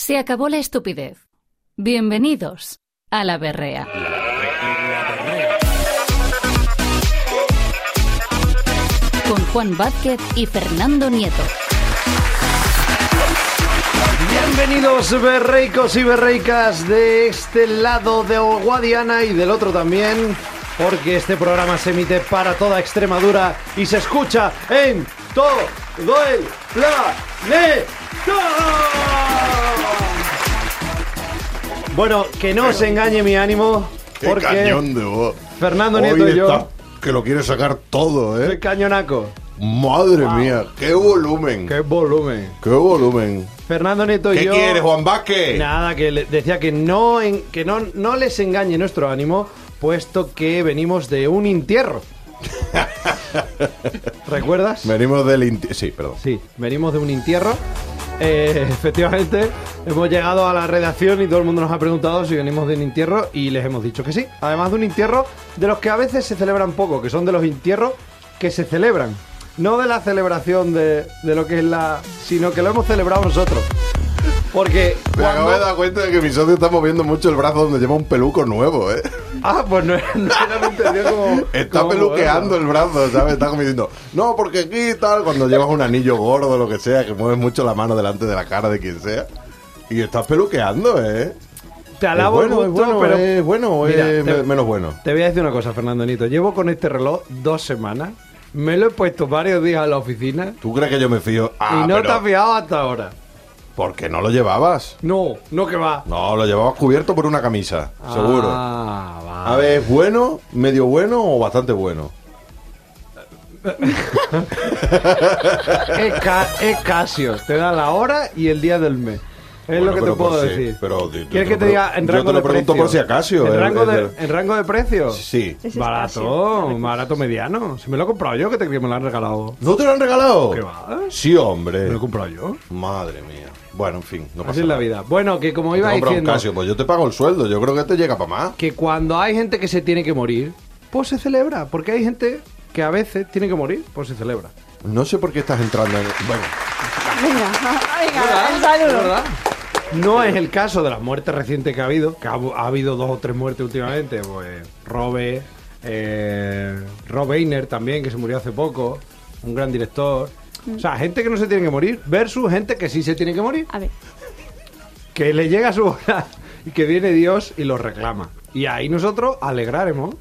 Se acabó la estupidez. Bienvenidos a La Berrea. Con Juan Vázquez y Fernando Nieto. Bienvenidos berreicos y berreicas de este lado de Guadiana y del otro también, porque este programa se emite para toda Extremadura y se escucha en todo el planeta. Bueno, que no os engañe mi ánimo, porque ¡Qué cañón de voz! Fernando Nieto y yo... que lo quiere sacar todo, ¡Qué cañonaco! ¡Madre mía! ¡Qué volumen! ¡Qué volumen! ¡Qué volumen! Fernando Nieto y ¿Qué yo... quieres, Juan Vázquez? Nada, que decía que no les engañe nuestro ánimo, puesto que venimos de un entierro. ¿Recuerdas? Venimos del... Sí, perdón. Sí, venimos de un entierro. Efectivamente, hemos llegado a la redacción y todo el mundo nos ha preguntado si venimos de un entierro y les hemos dicho que sí. Además de un entierro de los que a veces se celebran poco, que son de los entierros que se celebran. No de la celebración de lo que es sino que lo hemos celebrado nosotros. Porque Me acabo de dar cuenta de que mi socio está moviendo mucho el brazo donde lleva un peluco nuevo, ¿eh? Ah, pues no lo entendió como... Está como peluqueando el brazo, ¿sabes? Está como diciendo, no, porque aquí tal, cuando llevas un anillo gordo o lo que sea, que mueves mucho la mano delante de la cara de quien sea. Y estás peluqueando, ¿eh? Te alabo es bueno, el gusto, es bueno, pero... es bueno o Mira, es menos bueno. Te voy a decir una cosa, Fernando Nieto. Llevo con este reloj 2 semanas. Me lo he puesto varios días en la oficina. ¿Tú crees que yo me fío? Y no te has fijado hasta ahora. ¿Por qué no lo llevabas? No que va. No, lo llevabas cubierto por una camisa, seguro. Va. A ver, ¿es bueno, medio bueno o bastante bueno? Es Casio. Te da la hora y el día del mes. Es Bueno, lo que te pero puedo por si- decir. pero ¿Quieres que te diga en rango de precio? Yo te lo pregunto por si acaso. ¿En rango de precio? Sí. Ese es Barato, Casio. barato mediano. Si me lo he comprado yo, que te crees que me lo han regalado. ¿No te lo han regalado? ¿Qué va? Sí, hombre. Me lo he comprado yo. Madre mía. Bueno, en fin, no pasa Así es la nada. vida. Bueno, que como Te iba compras un diciendo, Casio, pues yo te pago el sueldo. Yo creo que te llega para más. que cuando hay gente que se tiene que morir, pues se celebra. Porque hay gente que a veces tiene que morir, pues se celebra. No sé por qué estás entrando en... Bueno, Venga, un saludo. ¿Verdad? No es el caso de las muertes recientes que ha habido, que ha habido 2 o 3 muertes últimamente, pues Rob Reiner también, que se murió hace poco, un gran director. O sea, gente que no se tiene que morir versus gente que sí se tiene que morir, A ver, que le llega su hora y que viene Dios y lo reclama. Y ahí nosotros alegraremos.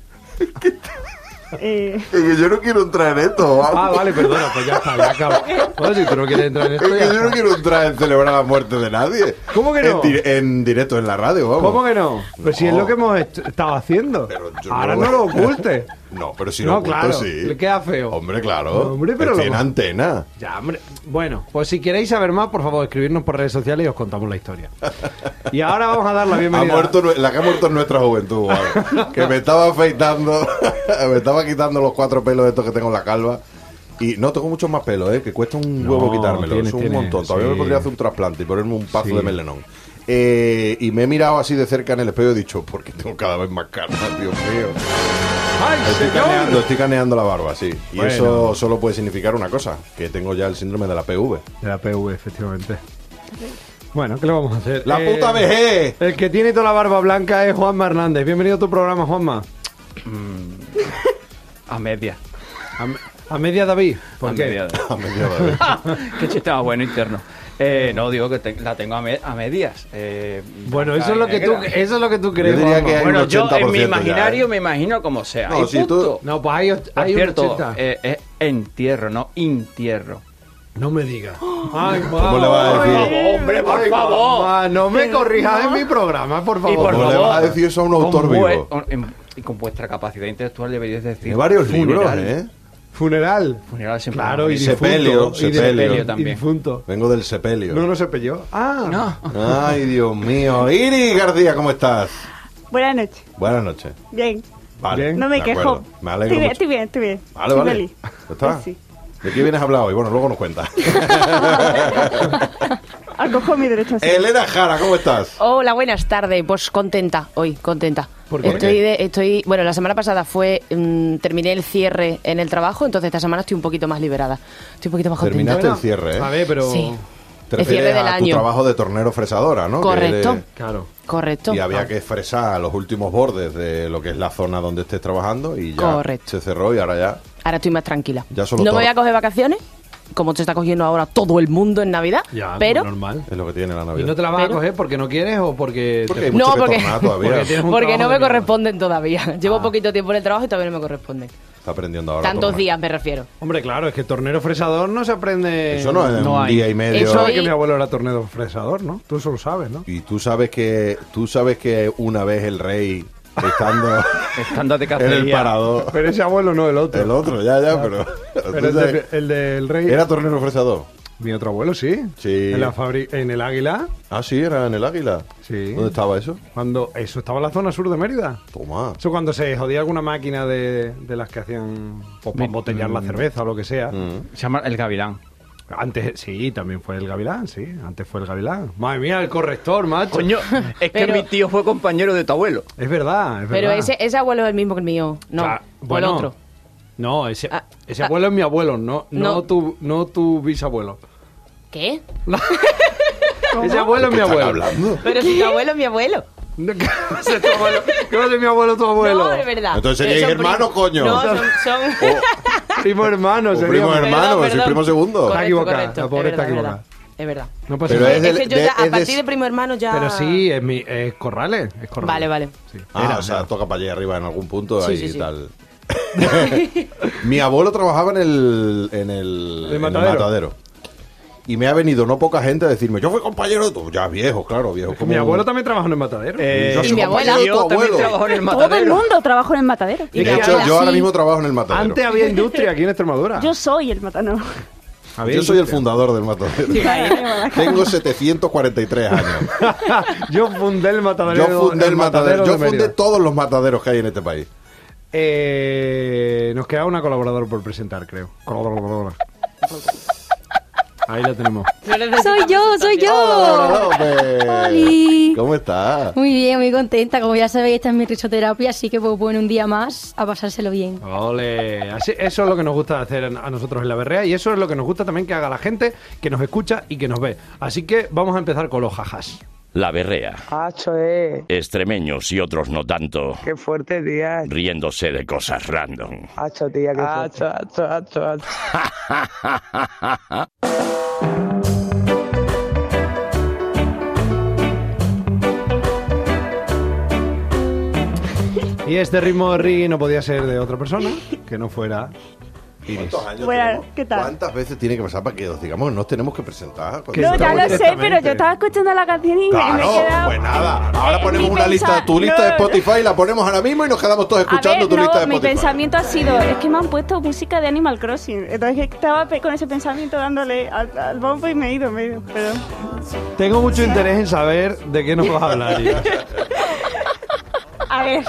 es que yo no quiero entrar en esto. Ah, vale, perdona, pues ya está, ya acaba. Bueno, si tú no quieres entrar en Es esto, que ya yo no está. quiero entrar en celebrar la muerte de nadie. ¿Cómo que no? En directo en la radio, vamos. ¿Cómo que no? Pues si es lo que hemos estado haciendo. Pero yo Ahora no no lo- lo ocultes. No, pero si No, lo oculto, claro, sí. le queda feo. Hombre, claro. No, hombre, pero Estoy lo- en antena. Ya, hombre. Bueno, pues si queréis saber más, por favor, escribirnos por redes sociales y os contamos la historia. Y ahora vamos a dar la bienvenida. La que ha muerto en nuestra juventud, vale. Que me estaba afeitando, me estaba quitando los 4 pelos estos que tengo en la calva. Y no, tengo muchos más pelos, que cuesta un No, huevo quitármelo. tienes, Es un tienes, montón. Todavía sí. me podría hacer un trasplante y ponerme un pazo Sí. de melenón. Y me he mirado así de cerca en el espejo y he dicho, porque tengo cada vez más carne, Dios mío. ¡Ay, Estoy caneando la barba, sí. Y Bueno. eso solo puede significar una cosa, que tengo ya el síndrome de la PV. De la PV, efectivamente. Bueno, ¿qué le vamos a hacer? ¡La puta vejez! El que tiene toda la barba blanca es Juanma Hernández. Bienvenido a tu programa, Juanma. A media. A media David. ¿Por A qué? media. A media vez. Qué chiste más bueno interno. No, digo que la tengo a medias. Bueno, blanca eso es y lo que tú, negra. eso es lo que tú crees. Yo diría Juanma. que hay Bueno, un yo en mi 80% imaginario ya, me imagino como sea. No, y si punto. No, pues hay Por un cierto, 80. es entierro, no entierro. No me digas. Ay, ¿Cómo le vas a decir? Hombre, por Ay, favor. mamá, no me corrijas en mi programa, por favor. Y por ¿Cómo le favor, vas a decir eso a un autor vivo? Y con vuestra capacidad intelectual deberíais decir. Tiene varios libros, funeral. ¿eh? Funeral. Funeral siempre. Claro, y sepelio, difunto. Y sepelio también. Y difunto. Vengo del sepelio. No se pelló. Ah. No. Ay, Dios mío. Iris García, ¿cómo estás? buenas noches. Buenas noches. Bien. Vale. Bien. No me de quejo. acuerdo. Me alegro mucho. Estoy bien. Vale, Estoy vale. feliz. ¿Ya está? Sí. ¿De qué vienes a hablar hoy? Bueno, luego nos cuentas. Acojo mi derecho a ser. Elena Jara, ¿cómo estás? Hola, buenas tardes. Pues contenta, hoy, contenta. ¿Por qué? Bueno, la semana pasada terminé el cierre en el trabajo, entonces esta semana estoy un poquito más liberada. Estoy un poquito más contenta. Terminaste el cierre, ¿eh? A ver, pero... Sí. Te El cierre refieres del a tu año. trabajo de tornero fresadora, ¿no? Correcto. Que eres- Claro. Correcto. Y había que fresar los últimos bordes de lo que es la zona donde estés trabajando y ya Correcto. se cerró y ahora ya... Ahora estoy más tranquila. Ya solo no me todo. voy a coger vacaciones, como se está cogiendo ahora todo el mundo en Navidad, Ya, pero normal. Es lo que tiene la ¿Y Navidad. no te la vas a Pero- coger porque no quieres o porque... Porque te- hay mucho No, que porque- tornar todavía. Porque tienes un porque trabajo no de me mierda. corresponden todavía. Llevo poquito tiempo en el trabajo y todavía no me corresponden. Está aprendiendo ahora. a Tantos tornar. días me refiero. Hombre, claro, es que tornero fresador no se aprende... Eso no es No un hay. día y medio. Eso Sabes Soy- que mi abuelo era tornero fresador, ¿no? Tú eso lo sabes, ¿no? Y tú sabes que una vez el rey, estando Estando de en cacería. el parador, Pero ese abuelo no, el otro. el otro, ya, pero... Pero tú sabes- el del rey... ¿Era tornero fresador? Mi otro abuelo, sí. Sí. En el Águila, Ah, sí, era en el Águila. Sí. ¿Dónde estaba eso? cuando... Eso estaba en la zona sur de Mérida. Toma. Eso cuando se jodía alguna máquina de las que hacían pues, para embotellar la cerveza o lo que sea. Se llama El Gavilán. Antes, sí, también fue el Gavilán, sí. Antes fue el Gavilán. Madre mía, el corrector, macho. Coño, es Pero- que mi tío fue compañero de tu abuelo. Es verdad, es Pero verdad. ese abuelo es el mismo que el mío. No, O sea, o bueno, el otro. No, ese Ah, ese abuelo es mi abuelo, no no. tu bisabuelo. ¿Qué? Ese abuelo es mi ¿Qué están abuelo. hablando? Pero si tu abuelo es mi abuelo. ¿Qué va a ser tu abuelo? ¿Qué va a ser mi abuelo tu abuelo? No, de verdad. Entonces seríais Son hermanos, primos. coño. No, son... Primo hermano, Un sería. primo Perdón, hermano, soy perdón. primo segundo. Está Correcto, equivocada, correcto. la pobre Es está verdad, equivocada. Es verdad. No pasa Pero nada. es Es del- que yo ya, es a de- partir de primo hermano ya... Pero sí, es Corrales. Es Corrales. Vale, vale. Sí. Ah, Era, o sea, era. toca para allá arriba en algún punto Sí, ahí sí, y sí. tal. Mi abuelo trabajaba en el matadero. Y me ha venido no poca gente a decirme, yo fui compañero de tu... Ya viejo, claro, viejo. Mi abuelo también trabajó en el matadero. Yo soy mi abuela. compañero de tu Yo también abuelo. trabajo en el Todo el matadero. mundo trabajó en el matadero. Y De mi hecho, abuela, yo ahora sí. mismo trabajo en el matadero. Antes había industria aquí en Extremadura. Yo soy el matadero. Había Yo soy el industria. fundador del matadero. Tengo 743 años. Yo fundé el matadero. Yo fundé el matadero. Yo de fundé Mérida. todos los mataderos que hay en este país. Nos queda una colaboradora por presentar, creo. Colaboradora. Ahí la tenemos. Soy yo. Hola, López. Oli. ¿Cómo estás? Muy bien, muy contenta. Como ya sabéis, esta es mi risoterapia, así que pues bueno, un día más a pasárselo bien. Ole. Eso es lo que nos gusta hacer a nosotros en La Berrea y eso es lo que nos gusta también que haga la gente que nos escucha y que nos ve. Así que vamos a empezar con los jajas. La Berrea. Hacho, Extremeños y otros no tanto, qué fuerte, tía. riéndose de cosas random. Hacho, tía, qué fuerte. Hacho. Y este ritmo de reggae no podía ser de otra persona que no fuera Iris. ¿Cuántos años Bueno, tenemos? ¿qué tal? ¿Cuántas veces tiene que pasar para que os digamos que nos tenemos que presentar? Que No, ya estamos lo sé, directamente. pero yo estaba escuchando la canción y me he Claro, quedado... pues nada. Ahora ponemos mi una lista, tu lista de no, Spotify, la ponemos ahora mismo y nos quedamos todos A escuchando ver, tu no, lista de mi Spotify. pensamiento ha sido, es que me han puesto música de Animal Crossing. Entonces estaba con ese pensamiento dándole al bombo y me he ido, pero... Tengo mucho interés en saber de qué nos vas a hablar, Iris. A ver.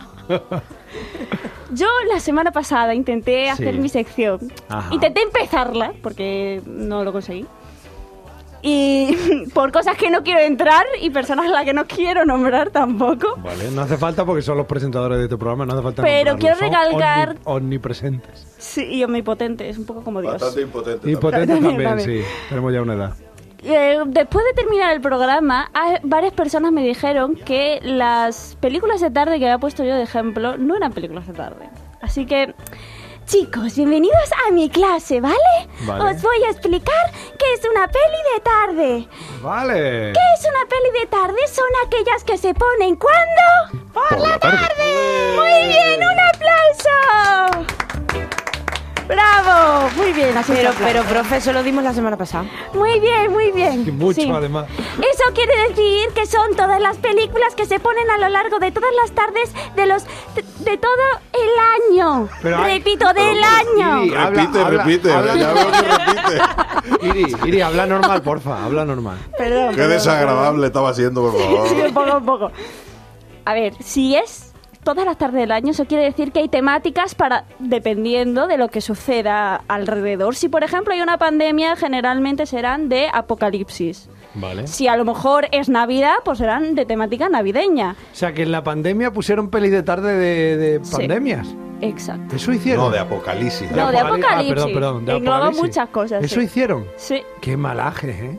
Yo la semana pasada intenté Sí. hacer mi sección. Ajá. Intenté empezarla, porque no lo conseguí. Y por cosas que no quiero entrar y personas a las que no quiero nombrar tampoco. Vale, no hace falta porque son los presentadores de este programa, no hace falta Pero nombrarlos. quiero Son recalcar- omnipresentes. Sí, y omnipotente, es un poco como Dios. Bastante impotente. Impotentes También, también, también. sí. Tenemos ya una edad. Después de terminar el programa, varias personas me dijeron que las películas de tarde que había puesto yo de ejemplo no eran películas de tarde. Así que, chicos, bienvenidos a mi clase, ¿vale? Vale. Os voy a explicar qué es una peli de tarde. Vale. ¿Qué es una peli de tarde? Son aquellas que se ponen ¿cuándo? Por la tarde. Muy bien, un aplauso. ¡Bravo! Muy bien, así Pero, se aplaude. profe, eso lo dimos la semana pasada. Muy bien, muy bien. Y mucho, Sí. además. Eso quiere decir que son todas las películas que se ponen a lo largo de todas las tardes de todo el año. Pero hay- Repito, del año. Iri, Repite. habla- Ya veo que repite. Iri, habla normal, porfa, habla normal. Perdón. Qué desagradable estaba siendo, por favor. Sí, un poco. A ver, si es todas las tardes del año, eso quiere decir que hay temáticas para dependiendo de lo que suceda alrededor. Si, por ejemplo, hay una pandemia, generalmente serán de apocalipsis. Vale. Si a lo mejor es Navidad, pues serán de temática navideña. O sea, que en la pandemia pusieron pelis de tarde de Sí. pandemias. Exacto. ¿Eso hicieron? No, de apocalipsis. No, de apocalipsis. perdón, de Engloba apocalipsis. muchas cosas, ¿Eso sí. hicieron? Sí. Qué malajes, ¿eh?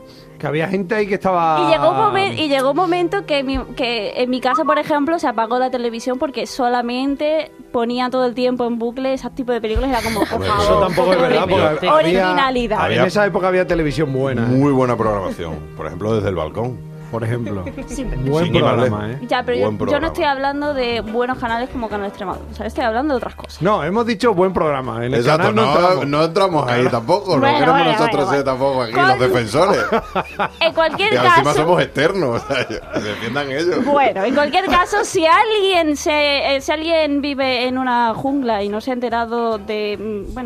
Que había gente ahí que estaba... Y llegó un momento que en mi casa, por ejemplo, se apagó la televisión porque solamente ponía todo el tiempo en bucle ese tipo de películas. Era como, por favor, Eso tampoco es verdad, porque originalidad. en esa época había televisión buena. Muy buena programación. Por ejemplo, Desde el Balcón. Por ejemplo. Sí, Buen Sin programa, irme Ya, pero Buen yo no programa. estoy hablando de buenos canales como Canal Extremadura. O sea, estoy hablando de otras cosas. No, hemos dicho buen programa. En el Exacto, canal no entramos ahí tampoco. Bueno, no queremos bueno, nosotros bueno, ser tampoco aquí Con- los defensores. En cualquier Y encima caso... somos externos. O sea, que defiendan ellos. Bueno, en cualquier caso, si alguien vive en una jungla y no se ha enterado de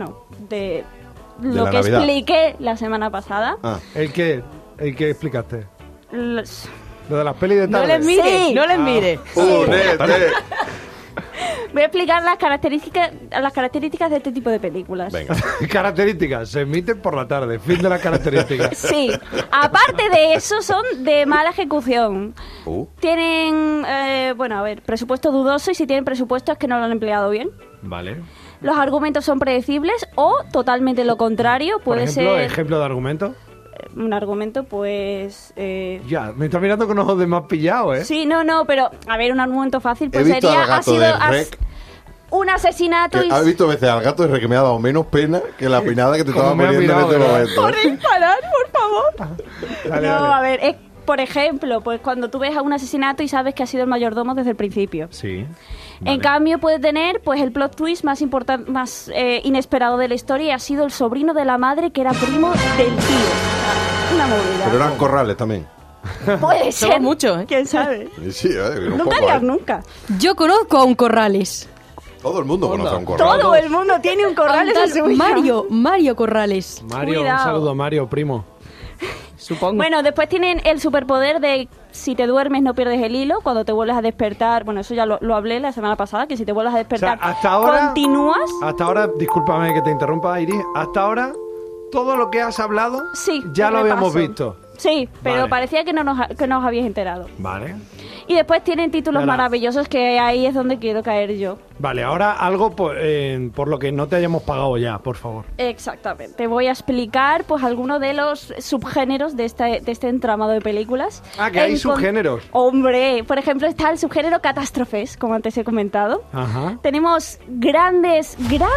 De lo la que Navidad. expliqué la semana pasada, Ah, ¿El qué explicaste? los- Lo de las pelis de No tarde. les mire, Sí. no les mire. ¡Únete! voy a explicar las características de este tipo de películas. Venga. Características. Se emiten por la tarde. Fin de las características. Sí, aparte de eso, son de mala ejecución. Tienen, presupuesto dudoso, y si tienen presupuesto es que no lo han empleado bien. Vale. Los argumentos son predecibles o totalmente lo contrario. Por Puede ejemplo, ser ejemplo de argumento. un argumento, pues... Ya, me está mirando con ojos de más pillado, ¿eh? Sí, no, pero a ver, un argumento fácil He pues visto sería al gato de Rec. un asesinato y... ¿Has visto veces al gato de que me ha dado menos pena que la pinada que te Como estaba me ha poniendo en mirado, este ¿verdad? momento? ¿Podéis parar, por favor? Dale, No, dale. a ver, por ejemplo, pues cuando tú ves a un asesinato y sabes que ha sido el mayordomo desde el principio. Sí. En cambio puede tener pues el plot twist más importante, más inesperado de la historia, y ha sido el sobrino de la madre que era primo del tío. Una movida. Pero eran corrales también. Puede ser. Somos muchos, ¿eh? ¿Quién sabe? Sí, un Nunca poco, digas ¿eh? nunca. Yo conozco a un Corrales. Todo el mundo conoce a un corral. Todo el mundo tiene un corral A un en tal su hija. Mario Corrales. Mario, Cuidado. un saludo, Mario, primo. Supongo. Bueno, después tienen el superpoder de si te duermes no pierdes el hilo, cuando te vuelves a despertar, bueno, eso ya lo hablé la semana pasada, que si te vuelves a O sea, despertar, hasta ahora... continúas. Hasta ahora, discúlpame que te interrumpa, Iris. Hasta ahora, todo lo que has hablado, Sí, ya lo habíamos repaso. visto. Sí, pero Vale. parecía que no os habíais enterado. Vale. Y después tienen títulos Espera. maravillosos que ahí es donde quiero caer yo. Vale, ahora algo por lo que no te hayamos pagado ya, por favor. Exactamente. Voy a explicar pues algunos de los subgéneros de este entramado de películas. Ah, que hay subgéneros. Hombre, por ejemplo está el subgénero catástrofes, como antes he comentado. Ajá. Tenemos grandes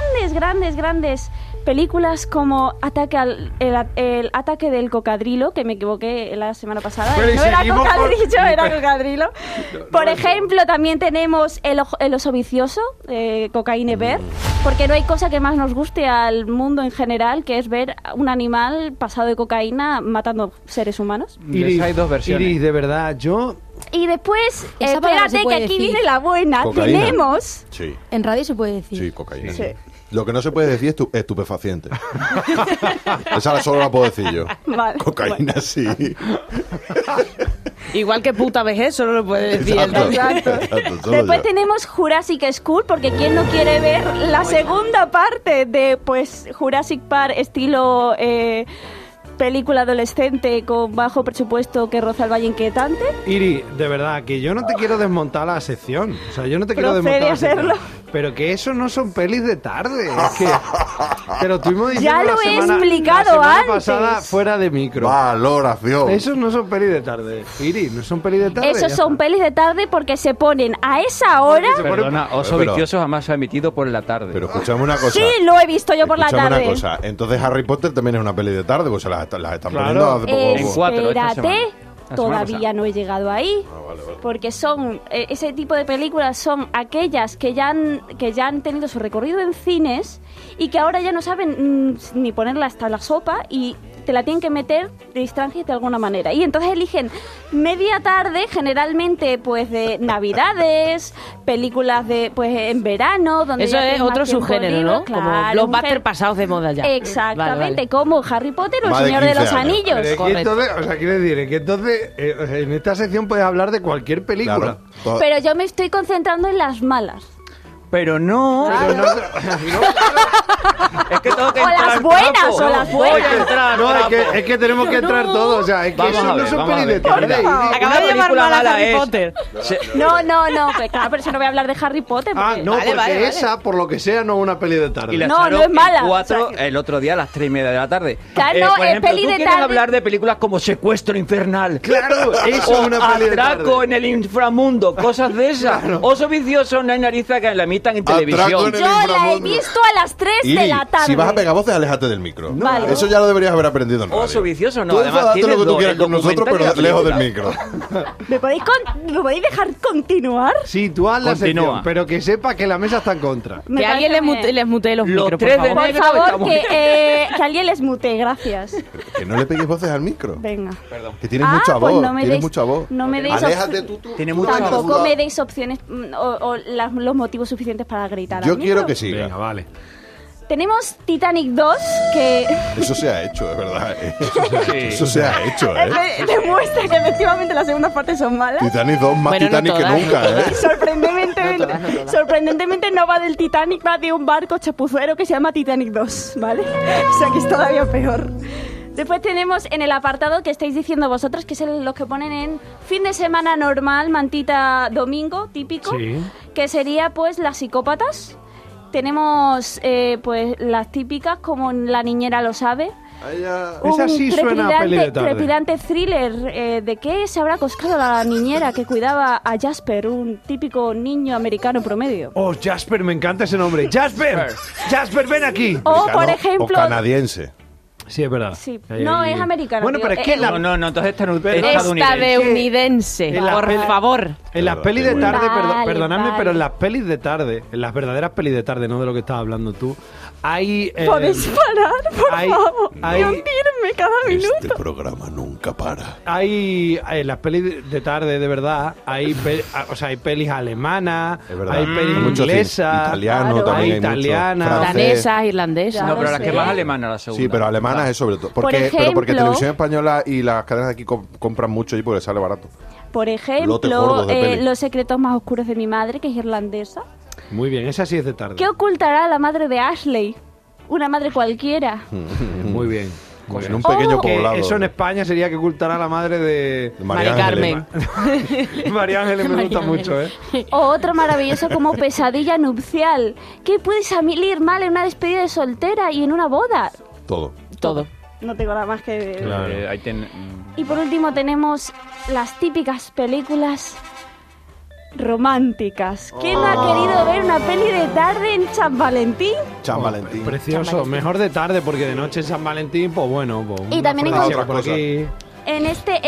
películas como el ataque del cocodrilo, que me equivoqué la semana pasada. Pero y No era seguimos con- cocodrilo, era cocodrilo. Por ejemplo, también tenemos el oso vicioso, Cocaine Bear, porque no hay cosa que más nos guste al mundo en general, que es ver un animal pasado de cocaína matando seres humanos. De esa hay dos versiones. Iris, de verdad, yo... Y después, Esa palabra espérate se que puede aquí decir. viene la buena, Cocaína. tenemos... Sí, En radio se puede decir. sí, cocaína. Sí. Lo que no se puede decir es estupefaciente. Esa solo la puedo decir yo. Vale, Cocaína sí. Igual que puta vejez, solo lo puede decir el Exacto. Exacto. Exacto, solo Después yo. tenemos Jurassic School, porque ¿quién no quiere ver la segunda parte de pues Jurassic Park estilo película adolescente con bajo presupuesto que roza el valle inquietante? Iris, de verdad, que yo no te quiero desmontar la sección. O sea, yo no te quiero Procede desmontar la a hacerlo. sección. Pero que eso no son pelis de tarde. Es que te lo estuvimos diciendo Ya la lo he semana, explicado la semana antes. pasada fuera de micro. Valoración. Esos no son pelis de tarde. Iris, no son pelis de tarde. Esos ya son está. pelis de tarde porque se ponen a esa hora. Perdona, Oso Pero- Vicioso jamás se ha emitido por la tarde. Pero escuchame una cosa. Sí, lo he visto yo por la Escúchame tarde. una cosa. Entonces Harry Potter también es una peli de tarde, pues se las están Claro. poniendo hace poco. En cuatro, esta Espérate, semana. La semana todavía pasada. no he llegado ahí. Porque son ese tipo de películas son aquellas que ya han tenido su recorrido en cines y que ahora ya no saben ni ponerla hasta la sopa y te la tienen que meter de distancia de alguna manera. Y entonces eligen media tarde, generalmente pues de Navidades, películas de pues en verano, donde Eso ya es tienes más otro tiempo subgénero, libre. ¿no? Claro, Como un blockbuster género- pasados de moda ya. Exactamente, Vale, vale. como Harry Potter o el Más de Señor de 15 los años. Anillos. Pero es que Correcto. entonces, o sea, quiero decir, que entonces en esta sección puedes hablar de cualquier película. Claro. Pero yo me estoy concentrando en las malas. Pero no. Es que tengo que O entrar. las buenas, trapo. o las Voy buenas. a entrar. No, trapo. es que tenemos que entrar todos. O sea, es que Vamos eso a ver, no son vamos a pelis de ver. tarde. Mira, Acaba una de llamar película mal a mala Harry es- Potter. No, pues claro, pero si no voy a hablar de Harry Potter. Ah, porque- no, Vale, porque vale. esa, por lo que sea, no es una peli de tarde. Y la No, echaron no es mala, en 4 o sea, que- el otro día a las 3:30 de la tarde. Claro, no, por es ejemplo, peli ¿tú de quieres tarde. hablar de películas como Secuestro Infernal? Claro, eso O es una peli de Atraco tarde. en el inframundo, cosas de esas. Oso vicioso, no hay nariza que la emitan en Atraco televisión. en el Yo la he inframundo. visto a las 3 de Iri, la tarde. si vas a pegar voces, aléjate del micro. Vale. Eso ya lo deberías haber aprendido en radio. Oso vicioso, no. Tú Además, enfadate tiene lo que tú dos, quieras el con nosotros, documental pero y la lejos del película. micro. ¿Me podéis dejar continuar? Sí, tú haz la Continúa. sección, pero que sepa que la mesa está en contra. Me Que alguien les parece bien. mutee los Los micros, tres por de favor. Por negro favor, estamos- que alguien les mute, gracias. Que no le pegues voces al micro. Venga. Que tienes mucha pues voz. no me Tienes deis- mucha voz. no me deis Aléjate opción. tú. Tiene mucha Tampoco duda. me deis opciones o los motivos suficientes para gritar. Yo al quiero micro. que siga. Venga, vale. Tenemos Titanic 2, que Eso se ha hecho, es verdad. Sí. Eso se ha hecho, demuestra que efectivamente las segundas partes son malas. Titanic 2 más Bueno, no Titanic todas, que no nunca, todas. Sorprendentemente no va del Titanic, va de un barco chapucero que se llama Titanic 2, ¿vale? O sea que es todavía peor. Después tenemos en el apartado que estáis diciendo vosotros, que es los que ponen en fin de semana normal, mantita domingo, típico, Sí. que sería pues las psicópatas. Tenemos pues las típicas como La niñera lo sabe. Esa sí suena a peli de tarde. Trepidante thriller. ¿De qué se habrá coscado la niñera que cuidaba a Jasper, un típico niño americano promedio? Oh, Jasper, me encanta ese nombre. ¡Jasper! ¡Jasper, ven aquí! O, por O ejemplo... canadiense. Sí, es verdad. Sí. Ahí, No, ahí. es americano. Bueno, tío. pero es que No, no, entonces estadounidense. Estadounidense, En la por peli- favor. En las Pero pelis de muy tarde, Vale, perdonadme, vale. pero en las pelis de tarde, en las verdaderas pelis de tarde, no de lo que estabas hablando tú, hay... ¿Podéis parar, por hay- favor? hay- Y hundirme cada Este minuto. programa nunca para. Hay en las pelis de tarde, de verdad, hay pelis alemanas, Es verdad. hay pelis Hay mucho inglesas, cine italiano Claro. también. hay Hay mucho. italianas, Francés. Danesas, irlandesas. Ya No, pero lo la que sé. más alemana la segunda. Sí, pero alemanas es sobre todo. Porque, Por pero porque ejemplo- Televisión Española y las cadenas de aquí compran mucho y porque sale barato. Por Lotes ejemplo, gordos de peli. Los secretos más oscuros de mi madre, que es irlandesa. Muy bien, esa sí es de tarde. ¿Qué ocultará la madre de Ashley? Una madre cualquiera. Muy bien. Pues en un pequeño Oh. Que poblado. eso en España sería que ocultará la madre de María Mari Ángeles. Carmen. María Ángeles, me gusta María mucho, ¿eh? O otro maravilloso como Pesadilla nupcial. ¿Qué puede salir mal en una despedida de soltera y en una boda? Todo. Todo. No tengo nada más que... Claro. Y por último tenemos las típicas películas románticas. ¿Quién no ha querido ver una peli de tarde en San Valentín? San Valentín. Precioso, mejor de tarde porque de noche en San Valentín, pues bueno, pues Y una también afrodisíaca encontramos- por aquí. En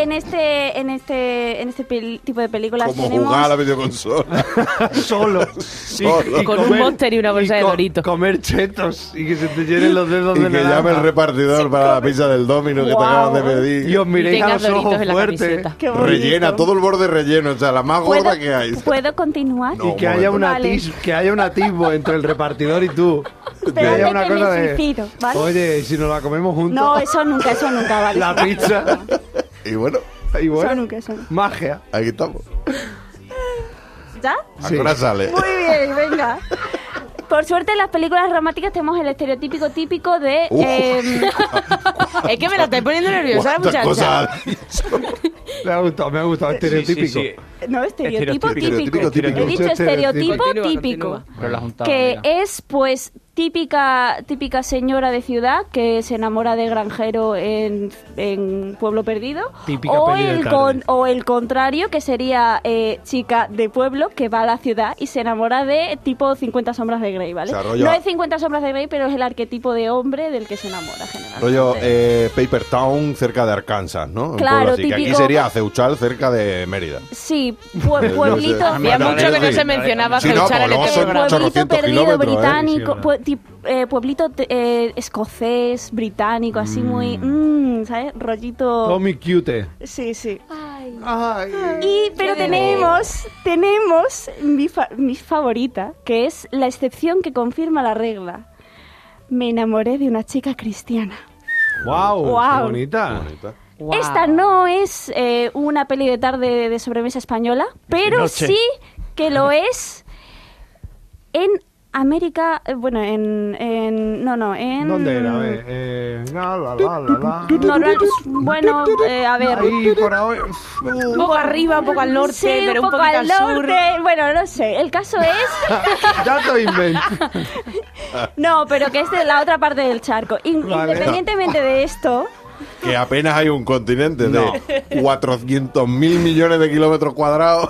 este tipo de películas Como tenemos... jugar a la videoconsola. Solo. Solo. Con un Monster y una bolsa de Doritos. Comer chetos y que se te llenen los dedos Y de que naranja. llame el repartidor para la pizza del Domino que te Guau. acabas de pedir. Y os miréis Y a tengas los ojos Doritos en la fuertes. camiseta. Qué bonito. Rellena, todo el borde relleno, o sea, la más ¿Puedo, gorda que hay. ¿Puedo continuar? No. Y que un haya, momento. que haya un atisbo entre el repartidor y tú. Que Espérate haya una que cosa me de... suicido, ¿vale? Oye, ¿y si nos la comemos juntos? No, eso nunca, vale. La pizza. Y bueno, Y bueno, Eso nunca, eso nunca. magia. aquí estamos. ¿Ya? Sí. Ahora sale. Muy bien, venga. Por suerte en las películas románticas tenemos el estereotípico típico de... Es que me la estáis poniendo nerviosa, ¿Cuántas muchacha. cosas has dicho? Me ha gustado, estereotípico. no, estereotipo Estereotípico, típico. típico. He dicho estereotipo Continúa, típico. continúa. Pero la juntaba, Que mira. es pues típica señora de ciudad que se enamora de granjero en Pueblo Perdido. Típica o peli de tarde. o el contrario, que sería chica de pueblo que va a la ciudad y se enamora de tipo 50 sombras de Grey, ¿vale? O sea, rollo- No es 50 sombras de Grey, pero es el arquetipo de hombre del que se enamora generalmente. Rollo Paper Town cerca de Arkansas, ¿no? Un Claro, pueblo así, que aquí típico- sería Aceuchal cerca de Mérida. Sí, No sé. pueblito... Hacía Bueno, mucho que no sí. se mencionaba Sí, no, Ceuchal en porque luego este son programa. Pueblito 800 perdido kilómetros, ¿eh? británico, Sí, pueblito escocés, británico, así muy, ¿sabes? Rollito... Tommy Cute. Sí, sí. Ay. Pero tenemos mi favorita, que es la excepción que confirma la regla. Me enamoré de una chica cristiana. Wow, Guau. qué bonita. Bonita. Guau. Esta no es una peli de tarde de sobremesa española, pero noche. sí que lo es en América, bueno, en ¿Dónde era? A ver, bueno, a ver, ahí por ahí. Un poco arriba, un poco al norte, sí, pero un poco poquito al sur. norte, bueno, no sé, el caso es, Ya te invento. no, pero que es de la otra parte del charco. Vale. Independientemente de esto, Que apenas hay un continente No. de 400.000 millones de kilómetros cuadrados.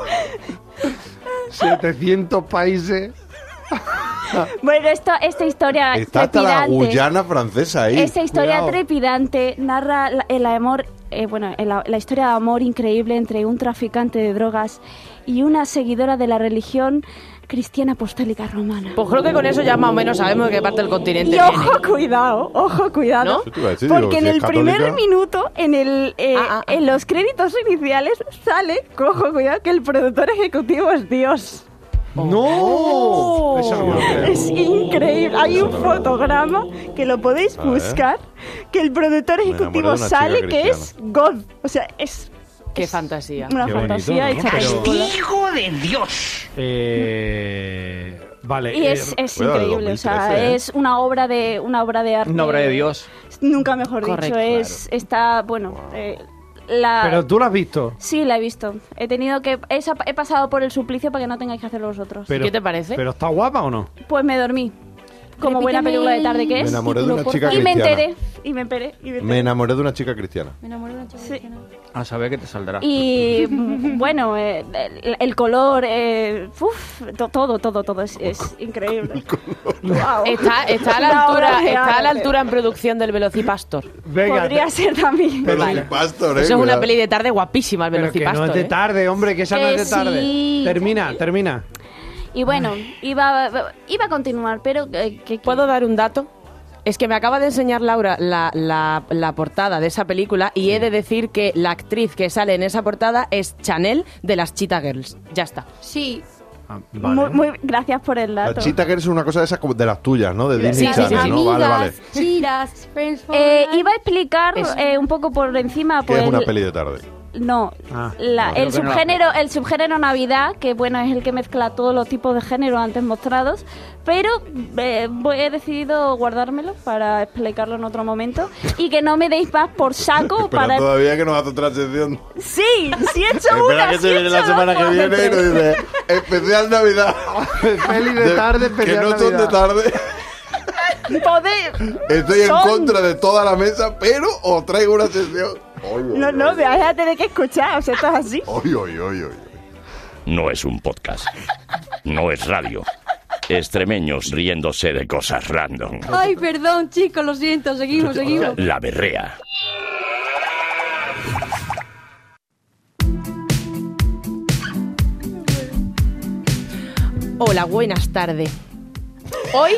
700 países. bueno, esta historia Está hasta la trepidante. Guyana francesa ahí. Esta historia Cuidado. trepidante narra el amor, la historia de amor increíble entre un traficante de drogas y una seguidora de la religión cristiana apostólica romana. Pues creo que con eso ya más o menos sabemos de qué parte del continente Y viene. ojo, cuidado. ¿No? Eso te iba a decir, Porque digo, en si el es católica. primer minuto, en los créditos iniciales, sale, ojo, cuidado, que el productor ejecutivo es Dios. ¡No! Eso no me lo creo. Es increíble. Hay un fotograma que lo podéis A ver. buscar, que el productor enamoré de ejecutivo una chica sale, que es God. O sea, es Qué fantasía. una Qué fantasía bonito, ¿no? hecha Pero- película. Vale. Y es Cuidado, de increíble, o sea, 2013, ¿eh? es una obra de arte. Una obra de Dios. Nunca mejor Correcto, dicho, está, bueno, Pero tú lo has visto. sí, la he visto. He pasado por el suplicio para que no tengáis que hacerlo vosotros. Pero, ¿Qué te parece? ¿Pero está guapa o no? Pues me dormí. Como buena Repíteme película de tarde que el es. Me enamoré de título, una chica porfa. Y me cristiana. enteré. Me enamoré de una chica cristiana. Me enamoré de una chica Sí. cristiana. A saber qué te saldrá. Y bueno, el color, todo es increíble. Wow. Está a Una la obra altura, de está a la arte. altura en producción del Velocipastor. Venga. Podría ser también. Pero Vale. sin pastor, Eso es una Cuidado. peli de tarde guapísima, el Pero que Velocipastor. no es de ¿eh? tarde, hombre, que esa no Que es de tarde. sí. Termina. Y bueno, iba a continuar, pero ¿Puedo dar un dato? Es que me acaba de enseñar Laura la portada de esa película y he de decir que la actriz que sale en esa portada es Chanel de las Cheetah Girls. Ya está. Sí, Ah, vale. muy gracias por el La dato. Cheetah Girls es una cosa de esas como de las tuyas, ¿no? De Disney sí, sí, Channel, sí. ¿no? Vale, vale. amigas, chiras, friends for Iba a explicar Eso. un poco por encima. Que Pues, es una peli de tarde. No, Ah, no, creo el que no. subgénero Navidad, que bueno, es el que mezcla todos los tipos de géneros antes mostrados, pero he decidido guardármelo para explicarlo en otro momento y que no me deis más por saco Pero para... todavía que nos hace otra sección. Sí he hecho Espera una, que sí se he viene hecho la semana dos, que viene y nos dice especial Navidad. Peli de tarde, Que especial no son de Navidad. tarde. Poder... Estoy en Son- contra de toda la mesa, pero os traigo una sección. No, me vas a tener que escuchar, o sea, esto es así. Oy. No es un podcast. No es radio. Extremeños riéndose de cosas random. Ay, perdón, chicos, lo siento, seguimos. La berrea. Hola, buenas tardes. Hoy,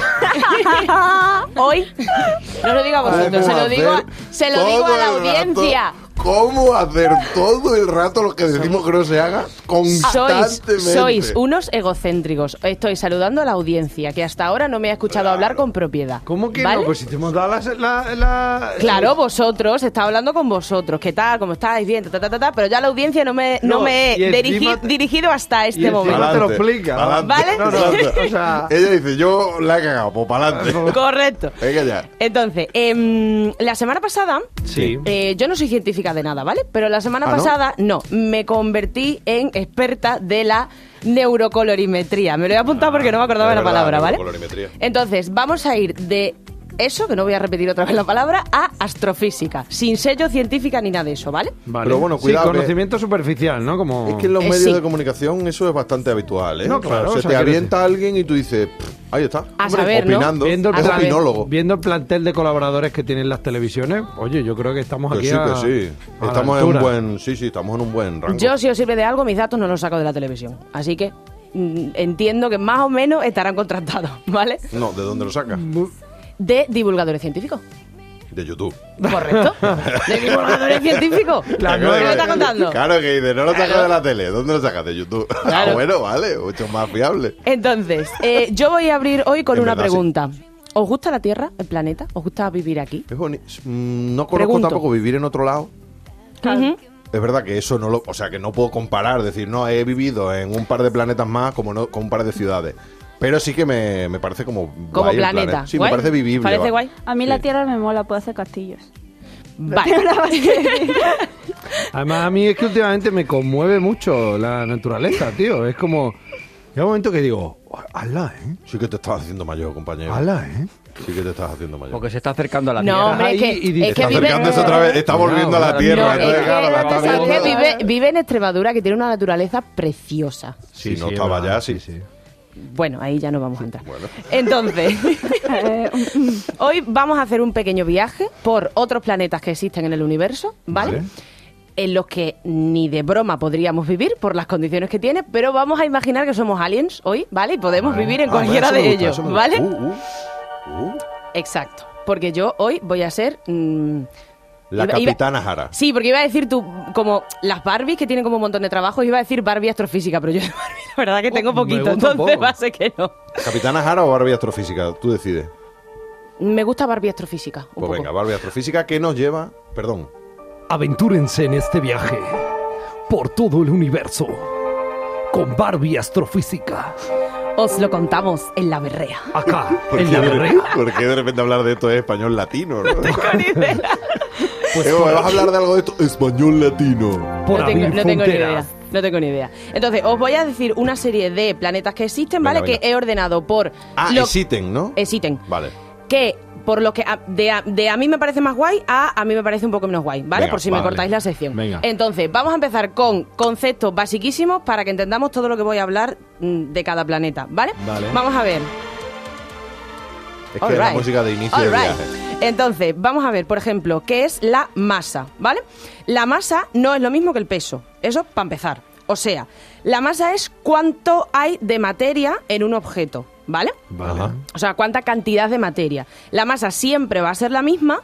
no lo digo a vosotros, se lo digo a la audiencia. ¿Cómo hacer todo el rato lo que decimos que no se haga constantemente? Sois unos egocéntricos. Estoy saludando a la audiencia, que hasta ahora no me ha escuchado hablar con propiedad. ¿Cómo que ¿vale? no? Pues si te hemos dado la... Claro, vosotros, estaba hablando con vosotros. ¿Qué tal? ¿Cómo estáis? Bien, pero ya la audiencia no me No, he y encima dirigido hasta y este encima momento. te lo explica. Pa'lante, ¿Vale? No, pa'lante. o sea... Ella dice, yo la he cagado, pues para adelante. Correcto. Venga ya. Entonces, la semana pasada, Sí. yo no soy científica de nada, ¿vale? Pero la semana ¿Ah, no? pasada, no, me convertí en experta de la neurocolorimetría. Me lo he apuntado porque no me acordaba de la Es verdad, palabra, ¿vale? neurocolorimetría. Entonces, vamos a ir de eso, que no voy a repetir otra vez la palabra, a astrofísica, sin sello científica ni nada de eso, ¿vale? Vale. Pero bueno, cuidado Sí, que- conocimiento superficial, ¿no? Como... Es que en los Eh, medios sí. de comunicación eso es bastante habitual, ¿eh? No, claro, se o sea, te quiero avienta alguien y tú dices, "Ahí está. A saber, ¿no? opinando. Viendo el, Es a saber. opinólogo. viendo el plantel de colaboradores que tienen las televisiones, oye, yo creo que estamos Que aquí sí, a, que sí. a la Estamos en un altura. buen... Sí, estamos en un buen rango. Yo, si os sirve de algo, mis datos no los saco de la televisión. Así que entiendo que más o menos estarán contratados, ¿vale? No, ¿de dónde lo sacas? De divulgadores científicos. De YouTube. ¿Correcto? ¿De divulgadores científicos? La ¿Qué nueva- me está contando? Claro que dice, no lo sacas de la tele. ¿Dónde lo sacas? De YouTube. Claro. Ah, bueno, vale, mucho más fiable. Entonces, yo voy a abrir hoy con En una verdad, sí. pregunta. ¿Os gusta la Tierra, el planeta? ¿Os gusta vivir aquí? Es no conozco Pregunto. tampoco vivir en otro lado. Ujú. Es verdad que eso no lo... O sea, que no puedo comparar. Decir, no, he vivido en un par de planetas más como no, con un par de ciudades. Pero sí que me parece como Como guay el planeta. Sí, ¿Guay? me parece vivible. ¿Parece va. guay? A mí la Tierra me mola, puedo hacer castillos. Vale. Además, a mí es que últimamente me conmueve mucho la naturaleza, tío. Es como... Llega un momento que digo, ¡hala, Sí que te estás haciendo mayor, compañero. ¡hala, Sí que te estás haciendo mayor. Porque se está acercando a la No, Tierra. hombre, es ahí y que, dices, es que Está vive... acercándose otra vez, está volviendo a la Tierra. No, entonces, es claro, la está que, viendo. es que vive en Extremadura, que tiene una naturaleza preciosa. Si no estaba es verdad, ya, sí. Bueno, ahí ya no vamos a entrar. Bueno. Entonces, hoy vamos a hacer un pequeño viaje por otros planetas que existen en el universo, ¿vale? En los que ni de broma podríamos vivir por las condiciones que tiene, pero vamos a imaginar que somos aliens hoy, ¿vale? Y podemos vivir en cualquiera eso me de gusta, ellos, eso me gusta. ¿vale? Exacto. Porque yo hoy voy a ser... La Capitana Jara. Sí, porque iba a decir tú, como las Barbies que tienen como un montón de trabajos, iba a decir Barbie astrofísica, pero yo de Barbie la verdad que tengo me poquito, gusta un entonces poco. va a ser que no. ¿Capitana Jara o Barbie Astrofísica? Tú decides. Me gusta Barbie astrofísica, un Pues poco. venga, Barbie Astrofísica que nos lleva... Perdón. Aventúrense en este viaje por todo el universo con Barbie Astrofísica. Os lo contamos en la berrea. Acá, ¿Por en qué la de- berrea. ¿Por qué de repente hablar de esto es español latino? ¿no? Con idea. ¿Me vas a hablar de algo de esto? Español latino. Por No tengo, abrir no tengo ni idea. fronteras. No tengo ni idea. Entonces, os voy a decir una serie de planetas que existen, ¿vale? Venga, venga. Que he ordenado por... Ah, lo- existen, ¿no? Existen. Vale. Que por lo que de a mí me parece más guay a mí me parece un poco menos guay, ¿vale? Venga, por si me vale. cortáis la sección. Venga. Entonces, vamos a empezar con conceptos basiquísimos para que entendamos todo lo que voy a hablar de cada planeta, ¿vale? Vale. Vamos a ver. Es que es la música de inicio del Alright. viaje. Entonces, vamos a ver, por ejemplo, qué es la masa, ¿vale? La masa no es lo mismo que el peso. Eso para empezar. O sea, la masa es cuánto hay de materia en un objeto, ¿vale? Vale. Ajá. O sea, cuánta cantidad de materia. La masa siempre va a ser la misma,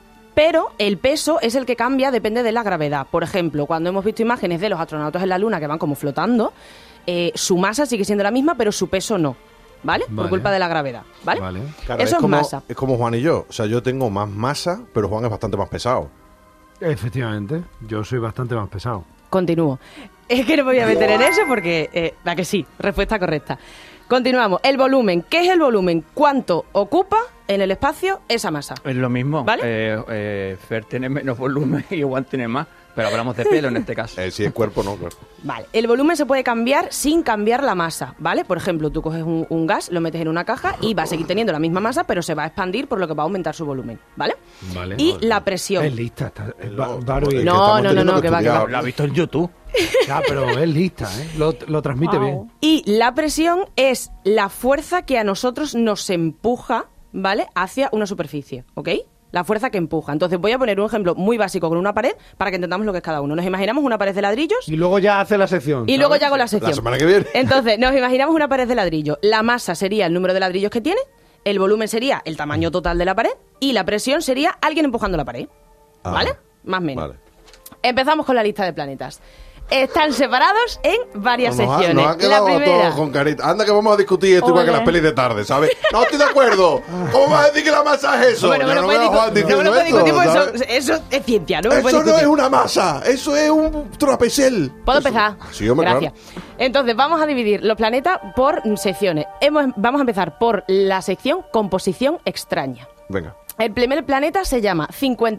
pero el peso es el que cambia, depende de la gravedad. Por ejemplo, cuando hemos visto imágenes de los astronautas en la Luna que van como flotando, su masa sigue siendo la misma, pero su peso no, ¿vale? Por Vale. culpa de la gravedad, ¿vale? Vale. Claro, Eso es como, masa. Es como Juan y yo. O sea, yo tengo más masa, pero Juan es bastante más pesado. Efectivamente, yo soy bastante más pesado. Continúo. Es que no me voy a meter en eso porque... la que sí, respuesta correcta. Continuamos. El volumen. ¿Qué es el volumen? ¿Cuánto ocupa en el espacio esa masa? Es lo mismo. ¿Vale? Fer tiene menos volumen y Juan tiene más. Pero hablamos de pelo en este caso. Si es cuerpo, no, claro. Vale. El volumen se puede cambiar sin cambiar la masa, ¿vale? Por ejemplo, tú coges un gas, lo metes en una caja y va a seguir teniendo la misma masa, pero se va a expandir por lo que va a aumentar su volumen, ¿vale? Vale. Y la presión. Es lista. Está, No, Barbie. es que No, estamos no, teniendo no, que va, que estudiar. va. Lo ha visto en YouTube. Ya, pero es lista, ¿eh? Lo transmite bien. Y la presión es la fuerza que a nosotros nos empuja, ¿vale? Hacia una superficie, ¿ok? La fuerza que empuja. Entonces voy a poner un ejemplo muy básico con una pared para que entendamos lo que es cada uno. Nos imaginamos una pared de ladrillos Y luego ya hace la sección. y luego ya hago la sección. La semana que viene. Entonces, nos imaginamos una pared de ladrillo. La masa sería el número de ladrillos que tiene, el volumen sería el tamaño total de la pared y la presión sería alguien empujando la pared. Ah, ¿Vale? Más o menos. Vale. Empezamos con la lista de planetas. Están separados en varias Nos ha secciones. quedado La primera. todo con carita. Anda que vamos a discutir esto igual que Ole. las pelis de tarde, ¿sabes? No estoy de acuerdo. ¿Cómo vas a decir que la masa es eso? Bueno, Yo no no puede veo a Juan no me diciendo lo puede discutir porque ¿sabes? eso es ciencia, ¿no? me lo puede Eso no discutir. es una masa, eso es un trapecel. ¿Puedo Eso- empezar? Sí, hombre, Gracias. claro. Entonces, vamos a dividir los planetas por secciones. Vamos a empezar por la sección composición extraña. Venga, El primer planeta se llama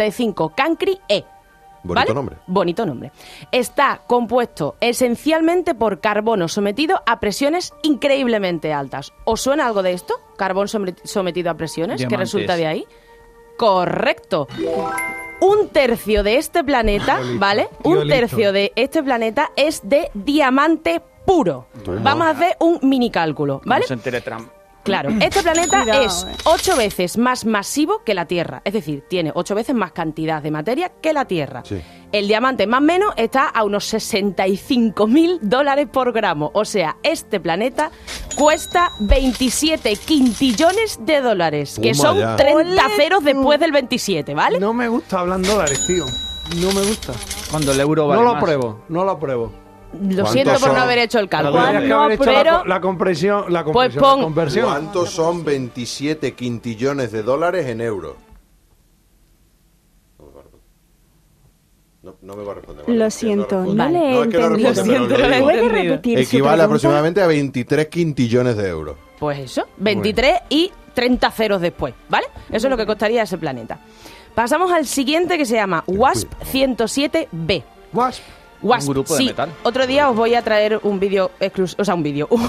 55 Cancri E. bonito ¿vale? nombre. Bonito nombre. Está compuesto esencialmente por carbono sometido a presiones increíblemente altas. ¿Os suena algo de esto? ¿Carbón sometido a presiones? ¿Qué Diamantes. resulta de ahí? Correcto. Un tercio de este planeta, ¿vale? Un Tío listo. tercio de este planeta es de diamante puro. Toma. Vamos a hacer un mini cálculo, ¿vale? Como se entere Trump. Claro, este planeta Cuidado, es 8 veces más masivo que la Tierra. Es decir, tiene 8 veces más cantidad de materia que la Tierra. Sí. El diamante más o menos está a unos $65.000 por gramo. O sea, este planeta cuesta 27 quintillones de dólares. Que Toma son ya. 30 ceros después del 27, ¿vale? No me gusta hablar en dólares, tío. No me gusta. Cuando el euro vale No lo más. apruebo, no lo apruebo. Lo siento por son? no haber hecho el Pero cálculo. tendrías que haber hecho pero la compresión, Pues pon- la conversión. ¿Cuántos son 27 quintillones de dólares en euros? No me va a responder. Lo siento, no Vale. le he No, es que no entendido. responde, pero lo no le he digo. ¿Puede entendido. repetir su Equivale pregunta? aproximadamente a 23 quintillones de euros. Pues eso, 23 y 30 ceros después, ¿vale? Eso es lo que costaría ese planeta. Pasamos al siguiente que se llama WASP 107b. Wasp. WASP, Un grupo de sí. metal. Otro día os voy a traer un vídeo exclusivo, o sea, un vídeo, una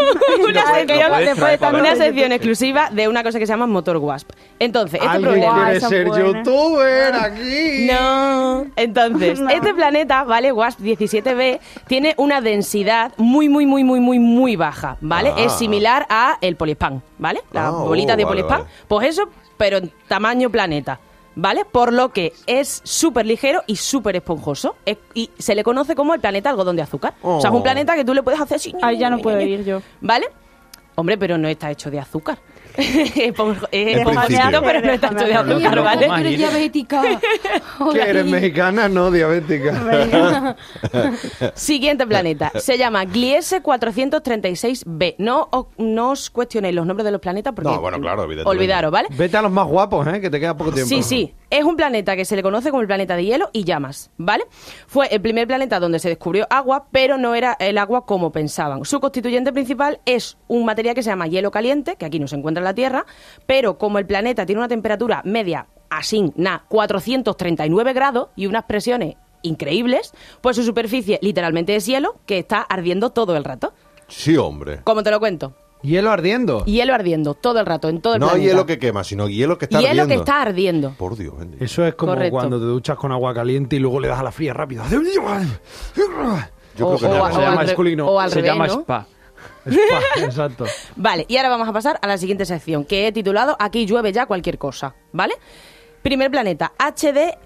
sección exclusiva de una cosa que se llama motor WASP. Entonces, este Alguien problema... quiere esa ser buena. youtuber aquí. No. Entonces, este planeta, ¿vale? WASP 17b, tiene una densidad muy baja, ¿vale? Ah. Es similar a el poliespan, ¿vale? Las bolitas de vale, poliespan. vale. Pues eso, pero en tamaño planeta, ¿vale? Por lo que es súper ligero y súper esponjoso. Y se le conoce como el planeta algodón de azúcar. O sea, es un planeta que tú le puedes hacer así. Ahí ya no puedo ir yo. ¿Vale? Hombre, pero no está hecho de azúcar. Es esponjosito, principio. pero no está hecho de Déjame azúcar, Oye, ¿vale? ¿cómo que eres diabética? ¿Qué eres mexicana? No, diabética. Siguiente planeta. Se llama Gliese 436b. No os cuestionéis los nombres de los planetas porque... No, bueno, claro, evidentemente. Olvidaros, ¿vale? Vete a los más guapos, que te queda poco tiempo. Sí, sí. Es un planeta que se le conoce como el planeta de hielo y llamas, ¿vale? Fue el primer planeta donde se descubrió agua, pero no era el agua como pensaban. Su constituyente principal es un material que se llama hielo caliente, que aquí no se encuentra en la Tierra, pero como el planeta tiene una temperatura media, así, 439 grados y unas presiones increíbles, pues su superficie literalmente es hielo que está ardiendo todo el rato. Sí, hombre. ¿Cómo te lo cuento? Hielo ardiendo. Hielo ardiendo todo el rato, en todo el No planeta. hielo que quema, sino hielo que está Hielo ardiendo. que está ardiendo. Por Dios, bendito. Eso es como Correcto. cuando te duchas con agua caliente y luego le das a la fría rápido. Yo creo que no. Se llama masculino. o al Se revés, llama ¿no? spa. Exacto. Vale, y ahora vamos a pasar a la siguiente sección, que he titulado Aquí llueve ya cualquier cosa, ¿vale? Primer planeta, HD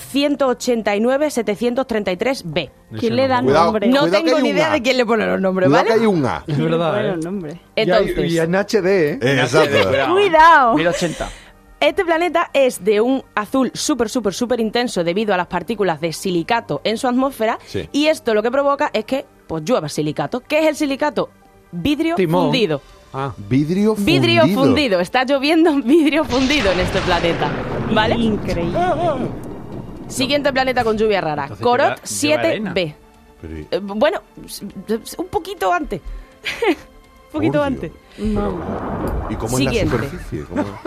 189-733b. ¿Quién le da Cuidado. nombre? No Cuidado que tengo hay ni un idea A. de quién le pone los nombres, Cuidado ¿vale? que hay un A. Es verdad, Bueno, nombre. Entonces, y en HD, Exacto. Cuidado. 1080. este planeta es de un azul súper intenso debido a las partículas de silicato en su atmósfera, Sí. y esto lo que provoca es que pues llueva silicato. ¿Qué es el silicato? Vidrio Timón. fundido. Ah, Vidrio fundido. Vidrio fundido. Está lloviendo vidrio fundido en este planeta, ¿vale? Increíble. Siguiente planeta con lluvia rara. Entonces Corot lleva arena. 7b. Pero, Bueno, un poquito antes. Un poquito Por antes. ¿y cómo Siguiente. es la superficie?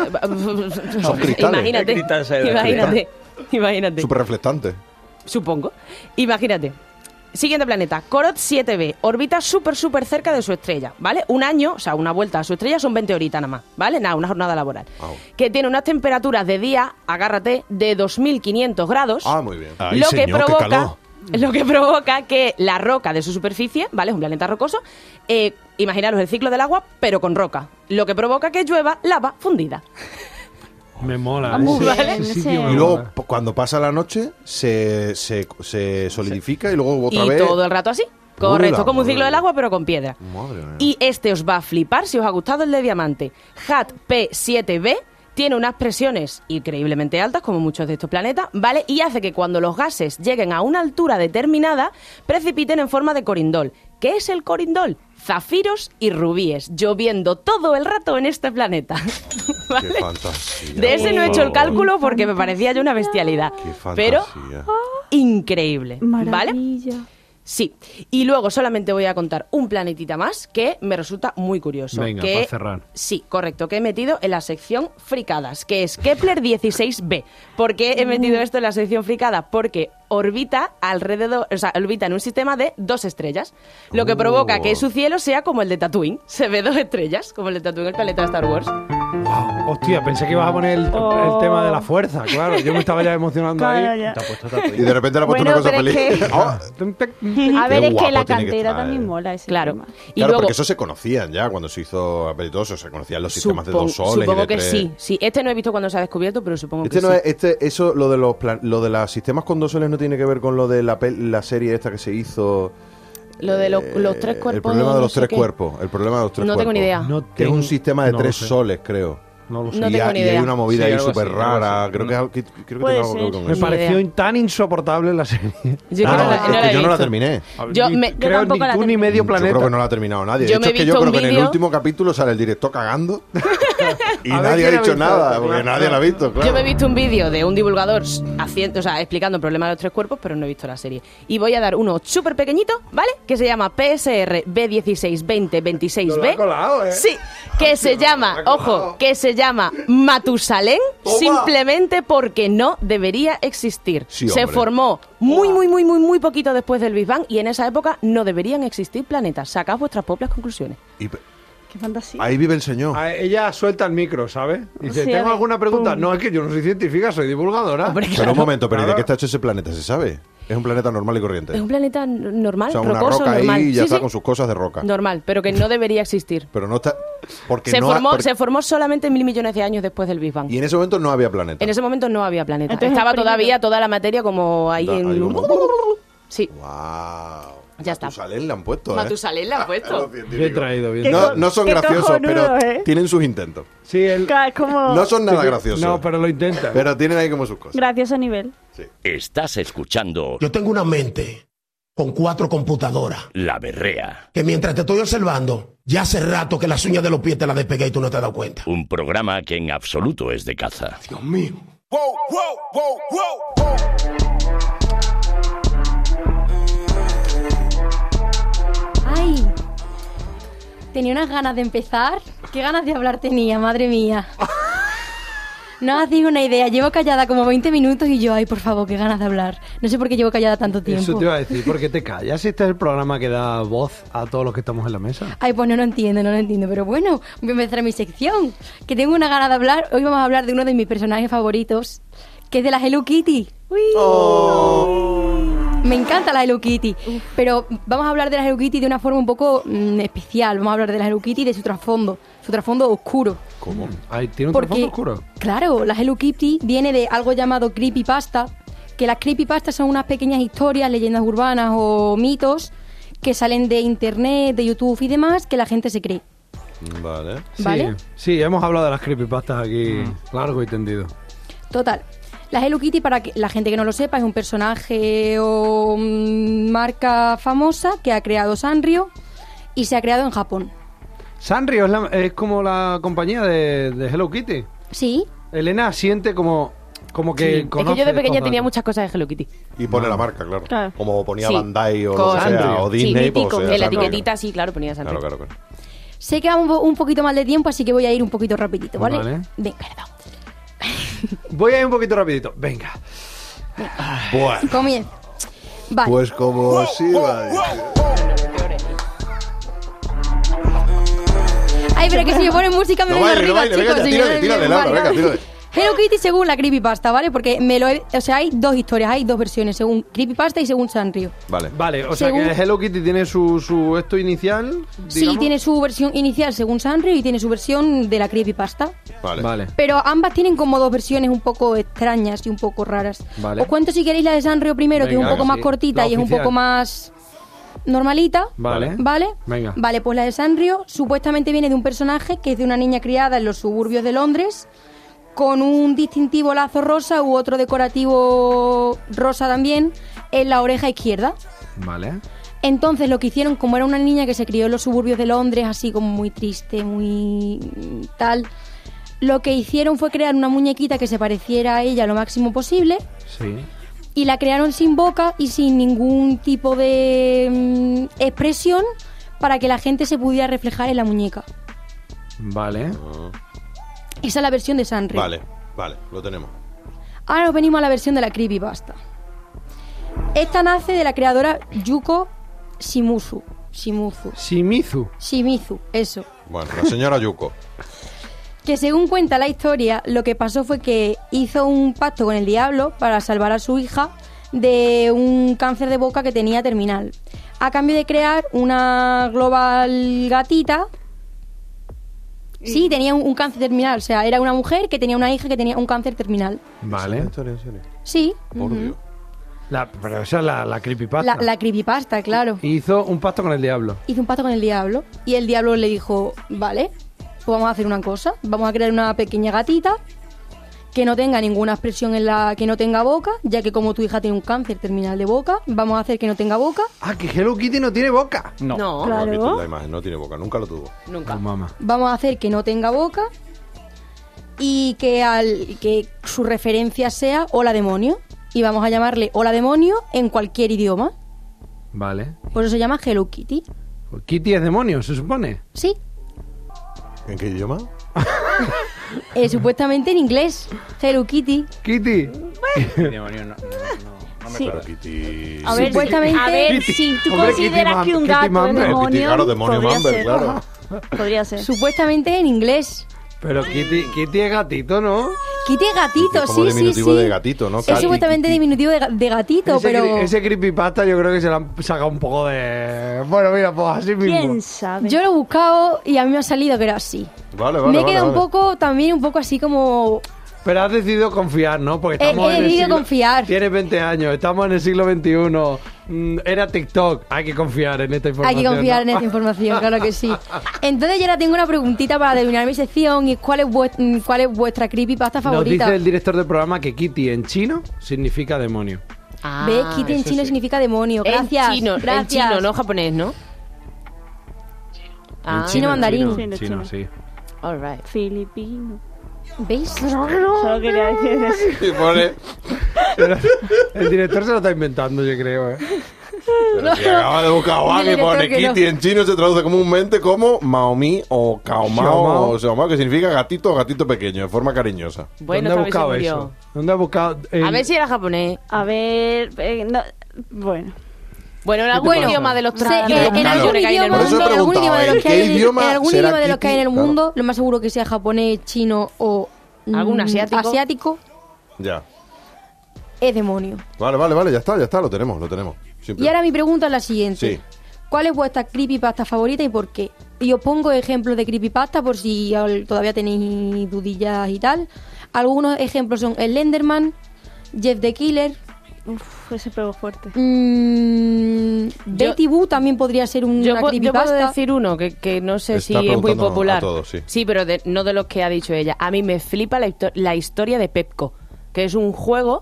¿Cómo? Son cristales. Imagínate. ¿Qué cristales hay de Imagínate. Súper reflectante. Supongo. Imagínate. Siguiente planeta, Corot 7b, orbita súper cerca de su estrella, ¿vale? Un año, o sea, una vuelta a su estrella son 20 horitas nada más, ¿vale? Nada, una jornada laboral. Wow. Que tiene unas temperaturas de día, agárrate, de 2500 grados. Ah, muy bien. Ay, lo señor, que qué provoca calor. lo que provoca que la roca de su superficie, ¿vale? Es un planeta rocoso. Imaginaros el ciclo del agua, pero con roca. Lo que provoca que llueva lava fundida. me mola. Muy ese- bien, ese sí. sitio me Y luego, mola. cuando pasa la noche, se solidifica y luego otra Y vez... todo el rato así. Correcto, Hola, como un ciclo madre. del agua, pero con piedra. Madre mía. Y este os va a flipar si os ha gustado el de diamante. HAT P7b tiene unas presiones increíblemente altas, como muchos de estos planetas, ¿vale? Y hace que cuando los gases lleguen a una altura determinada, precipiten en forma de corindol. ¿Qué es el corindol? Zafiros y rubíes, lloviendo todo el rato en este planeta. ¿Vale? Qué fantasía. De ese no he hecho el cálculo porque me parecía ya una bestialidad. Qué Pero fantasía. increíble, ¿vale? Maravilla. Sí, y luego solamente voy a contar un planetita más que me resulta muy curioso. Venga, que, para cerrar. Sí, correcto, que he metido en la sección fricadas, que es Kepler 16b. ¿Por qué he metido esto en la sección fricada? Porque orbita alrededor, o sea, orbita en un sistema de 2 estrellas, lo que provoca que su cielo sea como el de Tatooine. Se ve 2 estrellas, como el de Tatooine, el planeta de Star Wars. Wow, hostia, pensé que ibas a poner el tema de la fuerza, claro. Yo me estaba ya emocionando Claro, ahí. ya. Te ha puesto Tatooine. Y de repente le ha puesto Bueno, una cosa pero es feliz. que- Ah, A ver, es guapo que la tiene que cantera estar, también mola ese Claro. tema. Y claro, luego, porque eso se conocían ya cuando se hizo apetitoso, se conocían los sistemas de 2 soles. supongo y de que 3. sí, sí. Este no he visto cuando se ha descubierto, pero supongo Este que no sí. es, eso, lo de los sistemas con 2 soles no tiene que ver con lo de la serie esta que se hizo. Lo de los 3 cuerpos. El problema de no los sé 3 qué. cuerpos. El problema de los 3 No cuerpos. tengo ni idea. No Que es un tengo- sistema de no lo 3 sé. soles, creo. No lo sé. No y, tengo ni y hay idea. una movida Sí, ahí algo súper así, rara. algo Creo que, así. creo que tiene Puede algo que ver ser. con Me eso. Ni pareció idea. tan insoportable la serie. Yo Ah, que no la- es no que la he yo no la visto. terminé. Yo me- Creo tampoco ni la tú ni terminé. medio Yo planeta. creo que no la ha terminado nadie. Yo De me hecho, he es que visto yo creo un que en el vídeo- último capítulo sale el director cagando. Y A ver nadie ha quién dicho visto nada, esto, porque claro. nadie lo ha visto, claro. Yo me he visto un vídeo de un divulgador explicando el problema de los tres cuerpos, pero no he visto la serie. Y voy a dar uno súper pequeñito, ¿vale? Que se llama PSR B162026B. Nos lo ha colado, ¿eh? Sí, que se llama, ha colado. ojo, que se llama Matusalén, Toma. simplemente porque no debería existir. Sí, Se hombre. formó muy poquito después del Big Bang y en esa época no deberían existir planetas. Sacad vuestras propias conclusiones. Y Qué fantasía. ahí vive el señor. Ella suelta el micro, ¿sabes? Dice, Sí, a ¿tengo ver, alguna pregunta? pum. No, es que yo no soy científica, soy divulgadora. Hombre, Pero un momento, ¿pero ¿y de Claro. qué está hecho ese planeta? ¿Se sabe? Es un planeta normal y corriente. Es un planeta normal, O sea, una rocoso, roca normal. ahí y ya Sí, está sí, con sus cosas de roca. normal, pero que no debería existir. Pero no está... Porque Se, no ha- formó, porque- se formó solamente 1.000 millones de años después del Big Bang. Y en ese momento no había planeta. En ese momento no había planeta. Entonces, Estaba el primero. todavía toda la materia como ahí Ahí en... como- Sí, ¡Wow! Ya está. Matusalén le han puesto, ¿eh? Matusalén le han puesto. Bien traído, bien No, traído. no son qué graciosos, cojonudo, pero ¿eh? tienen sus intentos. Sí, él... Claro, es como No son nada graciosos. No, pero lo intenta. Pero tienen ahí como sus cosas. gracioso nivel. Estás escuchando Yo tengo una mente con 4 computadoras La Berrea, que mientras te estoy observando, ya hace rato que las uñas de los pies te las despegué y tú no te has dado cuenta. un programa que en absoluto es de caza. Dios mío. Ay, tenía unas ganas de empezar. ¿Qué ganas de hablar tenía, madre mía? No os digo una idea, llevo callada como 20 minutos y yo, ay, por favor, qué ganas de hablar. No sé por qué llevo callada tanto tiempo. Eso te iba a decir, ¿por qué te callas? Este es el programa que da voz a todos los que estamos en la mesa. Ay, pues no lo entiendo, pero bueno, voy a empezar mi sección, que tengo una gana de hablar. Hoy vamos a hablar de uno de mis personajes favoritos, que es de la Hello Kitty. ¡Uy! Me encanta la Hello Kitty, pero vamos a hablar de la Hello Kitty de una forma un poco especial. Vamos a hablar de la Hello Kitty y de su trasfondo oscuro. ¿Cómo? Ay, ¿tiene un Porque, trasfondo oscuro? claro, la Hello Kitty viene de algo llamado creepypasta, que las creepypastas son unas pequeñas historias, leyendas urbanas o mitos que salen de internet, de YouTube y demás, que la gente se cree. Vale. ¿Vale? Sí, hemos hablado de las creepypastas aquí largo y tendido. Total. La Hello Kitty, para que la gente que no lo sepa, es un personaje o marca famosa que ha creado Sanrio y se ha creado en Japón. Sanrio es como la compañía de Hello Kitty. Sí, Elena siente como que Es conoce que yo de pequeña estos tenía datos. muchas cosas de Hello Kitty. Y pone la marca, claro. Claro. Como ponía Sí. Bandai o lo Con que sea, Sanrio. o Disney, Sí, pues mítico. sea En la Sanrio. etiquetita, sí, claro, ponía Sanrio. Claro. sé que vamos un poquito mal de tiempo, así que voy a ir un poquito rapidito, ¿vale? Vale. Venga, perdón. Voy a ir un poquito rapidito. Venga. Bueno, Comienzo. Vale. pues como si va a decir. Ay, pero que si me ponen música me No vengo baile, arriba, venga, chicos. ya, si tírale, no, tírale, vale, Laura, venga, vale. tírale. Hello Kitty según la creepypasta, ¿vale? Porque hay dos historias, hay dos versiones, según creepypasta y según Sanrio. Vale. Vale, o sea Según- que Hello Kitty tiene su esto inicial, Sí, digamos. tiene su versión inicial según Sanrio y tiene su versión de la creepypasta. Vale. Vale. Pero ambas tienen como dos versiones un poco extrañas y un poco raras. Vale. Os cuento si queréis la de Sanrio primero, que es un Venga, poco más sí. cortita La y es un oficial. poco más normalita. Vale. ¿Vale? Venga. Vale, pues la de Sanrio supuestamente viene de un personaje que es de una niña criada en los suburbios de Londres con un distintivo lazo rosa u otro decorativo rosa también en la oreja izquierda. Vale. Entonces lo que hicieron, como era una niña que se crió en los suburbios de Londres, así como muy triste, muy tal, lo que hicieron fue crear una muñequita que se pareciera a ella lo máximo posible Sí. y la crearon sin boca y sin ningún tipo de expresión para que la gente se pudiera reflejar en la muñeca. Vale. Esa es la versión de Sanrio. Vale, lo tenemos. Ahora nos venimos a la versión de la creepypasta. Esta nace de la creadora Yuko Shimizu, eso. Bueno, la señora Yuko. Que según cuenta la historia, lo que pasó fue que hizo un pacto con el diablo para salvar a su hija de un cáncer de boca que tenía terminal, a cambio de crear una global gatita. Sí, tenía un cáncer terminal, o sea, era una mujer que tenía una hija que tenía un cáncer terminal. Vale. ¿En serio? Sí, Por Dios. Pero esa es la creepypasta. la creepypasta, claro. Hizo un pacto con el diablo. Hizo un pacto con el diablo y el diablo le dijo, vale, pues vamos a hacer una cosa, vamos a crear una pequeña gatita que no tenga ninguna expresión que no tenga boca, ya que como tu hija tiene un cáncer terminal de boca, vamos a hacer que no tenga boca. Ah, que Hello Kitty no tiene boca. No, No has visto Claro. la imagen, no tiene boca, nunca lo tuvo. nunca. Pues mamá. Vamos a hacer que no tenga boca y que su referencia sea Hola Demonio. Y vamos a llamarle Hola Demonio en cualquier idioma. Vale. Por eso se llama Hello Kitty. Kitty es demonio, se supone. Sí. ¿En qué idioma? Supuestamente en inglés. Hello Kitty. Kitty. Demonio, no me Sí. acuerdo. Kitty. A ver, Supuestamente- a ver, si tú Hombre, consideras Kitty que un Kitty gato es Mamber. demonio, Kitty, claro, demonio podría Mamber, ser. claro. Podría ser. Supuestamente en inglés. Pero Kitty es gatito, ¿no? Kitty es gatito, Es como sí, sí, diminutivo sí. de gatito, ¿no? Es Kitty, supuestamente Kitty. diminutivo de gatito, pero... Ese creepypasta yo creo que se le han sacado un poco de... Bueno, mira, pues así mismo. ¿Quién sabe? Yo lo he buscado y a mí me ha salido que era así. Vale, Me he quedado vale. un poco así como... Pero has decidido confiar, ¿no? Porque estamos He en el decidido siglo... confiar. Tienes 20 años, estamos en el siglo XXI. Era TikTok. Hay que confiar en esta Hay información. que confiar ¿no? en esta información, claro que sí. Entonces yo ahora tengo una preguntita para terminar mi sección y ¿cuál es vuestra creepypasta Nos favorita? dice el director del programa que Kitty en chino significa demonio. ¿Ves? Kitty en eso chino sí. significa demonio. Gracias. En gracias. chino, no japonés, ¿no? Ah, Chino mandarín. Chino, sí. all right. Filipino. ¿Veis? Solo quería decir eso. Y pone... El director se lo está inventando, yo creo. Pero si acaba de buscar Juan Dile, y pone director, que Kitty en chino se traduce comúnmente como Maomi o Kaomao Xiaomao. o Xiaomao, que significa gatito o gatito pequeño, de forma cariñosa. Bueno, ¿Dónde has esta vez se buscado murió. eso? ¿Dónde has buscado? A ver si era japonés. A ver, no, bueno. Bueno, en algún Bueno, idioma de los Sí, tres. en Claro, algún por eso he idioma, en algún preguntado, idioma de los ¿en que qué hay en idioma en algún será idioma de los que hay en el Kitty? mundo, lo más seguro que sea japonés, chino o ¿Algún asiático? Ya. es demonio. Vale, ya está, lo tenemos. Simple. Y ahora mi pregunta es la siguiente. Sí. ¿Cuál es vuestra creepypasta favorita y por qué? Y os pongo ejemplos de creepypasta por si todavía tenéis dudillas y tal. Algunos ejemplos son el Enderman, Jeff the Killer, Uf, ese pego fuerte. Betty Boo también podría ser una Yo puedo creepypasta. decir uno que no sé si Está es muy preguntando popular. a todos, sí. Sí, pero no de los que ha dicho ella. A mí me flipa la historia de Pepco, que es un juego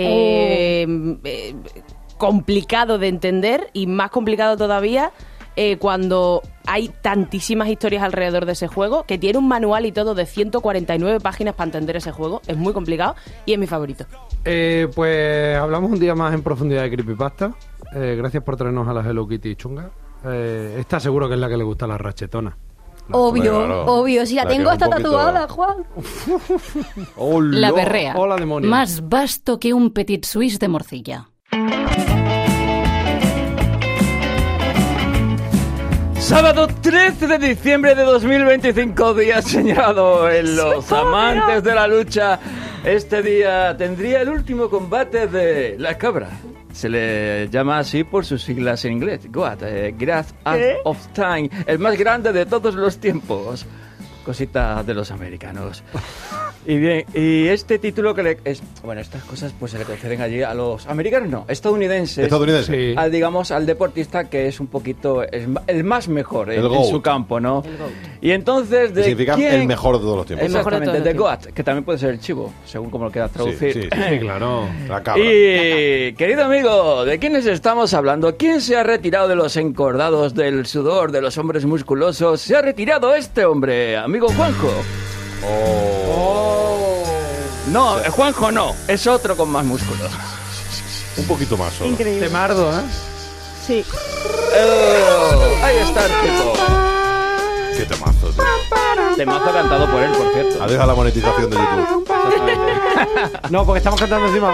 complicado de entender y más complicado todavía cuando hay tantísimas historias alrededor de ese juego, que tiene un manual y todo de 149 páginas para entender ese juego. Es muy complicado y es mi favorito. Pues hablamos un día más en profundidad de creepypasta. Gracias por traernos a la Hello Kitty chunga. Esta seguro que es la que le gusta a la rachetona. Obvio, Claro. obvio. Si la La que tengo es hasta un poquito- tatuada, Juan. La berrea. Hola, demonio. Más vasto que un petit suisse de morcilla. Sábado 13 de diciembre de 2025, día señalado en los amantes de la lucha. Este día tendría el último combate de la cabra. Se le llama así por sus siglas en inglés. GOAT, Great of Time, el más grande de todos los tiempos. Cosita de los americanos. Y bien, y este título bueno, estas cosas pues se le conceden allí a los americanos, no, estadounidenses. Estadounidense. Sí. Al deportista que es un poquito el más mejor en GOAT. su campo, ¿no? Y entonces Que significa quién- el mejor de todos los tiempos. El mejor de Exactamente, todos los de GOAT, que también puede ser el chivo, según como lo quieras Sí, traducir. sí, Sí, claro. La cabra. Y, querido amigo, ¿de quiénes estamos hablando? ¿Quién se ha retirado de los encordados del sudor de los hombres musculosos? Se ha retirado este hombre, amigo Juanjo. No, Juanjo no, es otro con más músculos. Un poquito más solo. Increíble. Temardo, ¿eh? Sí. Ahí está el tipo. Qué temazo, tío. Temazo cantado por él, por cierto. Adiós a la monetización de YouTube. No, porque estamos cantando encima.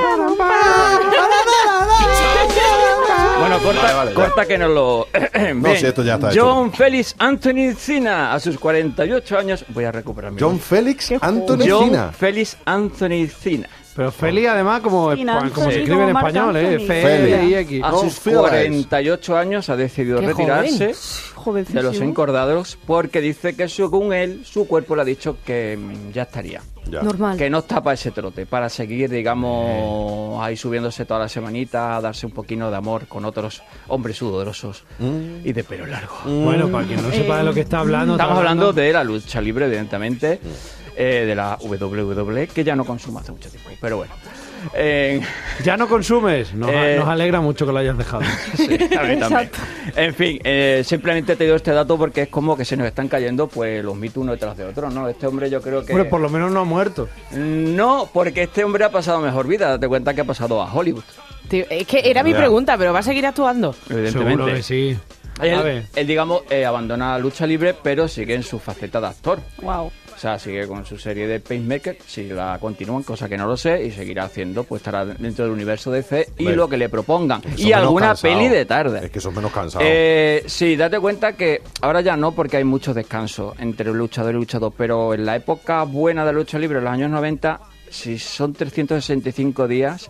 Bueno, corta, Vale, ya. corta que no lo... No, sí, esto ya está hecho. John Félix Anthony Cina, a sus 48 años... Voy a recuperar mi John voz. Félix Anthony John Cina. Félix Anthony Cina. Pero Feli, además, como Sí, Nancy, se escribe como en Marc español, Anthony. F-L-I-X. A No, sus Félix. 48 años ha decidido Qué retirarse de Jovencísimo. los encordados porque dice que según él, su cuerpo le ha dicho que ya estaría. Ya. Normal. Que no está para ese trote, para seguir, digamos, ahí subiéndose toda la semanita, a darse un poquito de amor con otros hombres sudorosos y de pelo largo. Bueno, para quien no sepa de lo que está hablando... Estamos hablando de la lucha libre, evidentemente. de la WWE, que ya no consumo hace mucho tiempo, pero bueno. ¿Ya no consumes? Nos alegra mucho que lo hayas dejado. Sí, a mí también. En fin, simplemente te doy este dato porque es como que se nos están cayendo pues los mitos uno detrás de otro, ¿no? Este hombre yo creo que... Hombre, por lo menos no ha muerto. No, porque este hombre ha pasado mejor vida. Date cuenta que ha pasado a Hollywood. Tío, es que era mi pregunta, pero ¿va a seguir actuando? Evidentemente. Seguro que sí. Él digamos, abandona la lucha libre, pero sigue en su faceta de actor. Wow. O sea, sigue con su serie de Pacemaker, si la continúan, cosa que no lo sé, y seguirá haciendo, pues estará dentro del universo de DC y lo que le propongan. Y alguna peli de tarde. Es que son menos cansados. Sí, date cuenta que ahora ya no, porque hay muchos descansos entre luchador y luchador, pero en la época buena de la lucha libre, en los años 90, si son 365 días,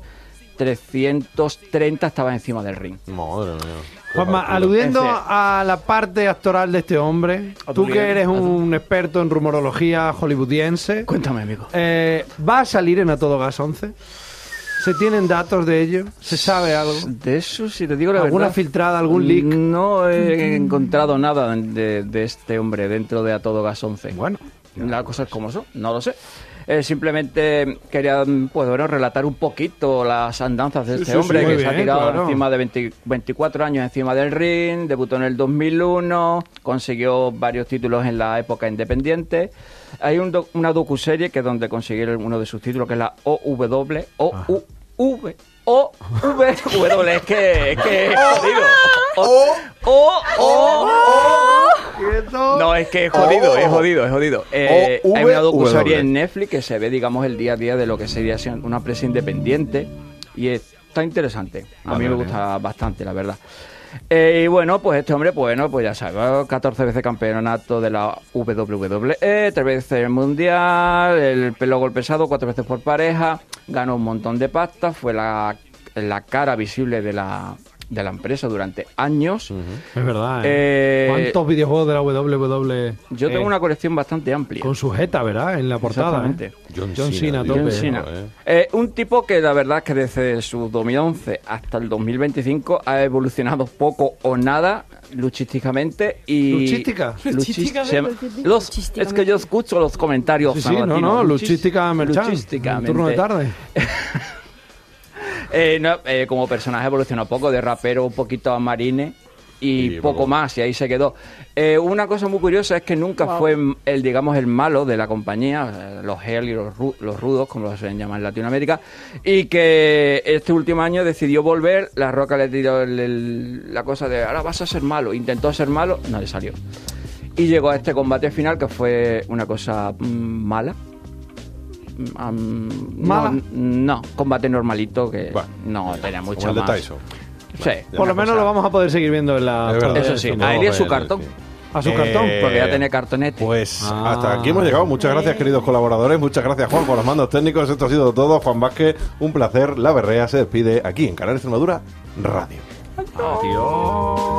330 estaba encima del ring. Madre mía. Juanma, aludiendo a la parte actoral de este hombre, tú que eres un experto en rumorología hollywoodiense, cuéntame, amigo. ¿Va a salir en A Todo Gas 11? ¿Se tienen datos de ello? ¿Se sabe algo? De eso, si te digo la ¿Alguna verdad, filtrada, algún leak? No he encontrado nada de este hombre dentro de A Todo Gas 11. Bueno, las cosas como son, no lo sé. Simplemente quería relatar un poquito las andanzas de este hombre que se ha tirado encima de 24 años encima del ring, debutó en el 2001, consiguió varios títulos en la época independiente. Hay una docuserie que es donde consiguió uno de sus títulos, que es la OW, es que es jodido. No, es que es jodido. Hay una docuserie en Netflix que se ve, digamos, el día a día de lo que sería una empresa independiente y está interesante. A mí me gusta bastante, la verdad. Y bueno, pues este hombre, pues ya sabes, 14 veces campeonato de la WWE, 3 veces el mundial, el pelo golpesado, 4 veces por pareja, ganó un montón de pasta, fue la cara visible de la empresa durante años. Es verdad, ¿Cuántos videojuegos de la WWE? Yo tengo una colección bastante amplia. Con su jeta, ¿verdad? En la portada. Exactamente. John Cena, tope. John Cena. Un tipo que la verdad es que desde su 2011 hasta el 2025 ha evolucionado poco o nada luchísticamente y... ¿Luchística? Es que yo escucho los comentarios. Sí, luchística merchant. Turno de tarde. Como personaje evolucionó poco, de rapero un poquito a marine y poco más, y ahí se quedó. Una cosa muy curiosa es que nunca fue el malo de la compañía, los heel y los rudos, como los suelen llamar en Latinoamérica, y que este último año decidió volver. La Roca le tiró la cosa de ahora vas a ser malo, intentó ser malo, no le salió, y llegó a este combate final que fue una cosa mala. No, combate normalito que no tenía mucho como el más. de Tyson. Sí, por lo menos lo vamos a poder seguir viendo en la... Eso sí, ahí iría su cartón. A su cartón, porque ya tiene cartonete. Pues hasta aquí hemos llegado. Muchas gracias, queridos colaboradores. Muchas gracias, Juan, por los mandos técnicos. Esto ha sido todo. Juan Vázquez, un placer. La Berrea se despide aquí en Canal Extremadura Radio. Adiós.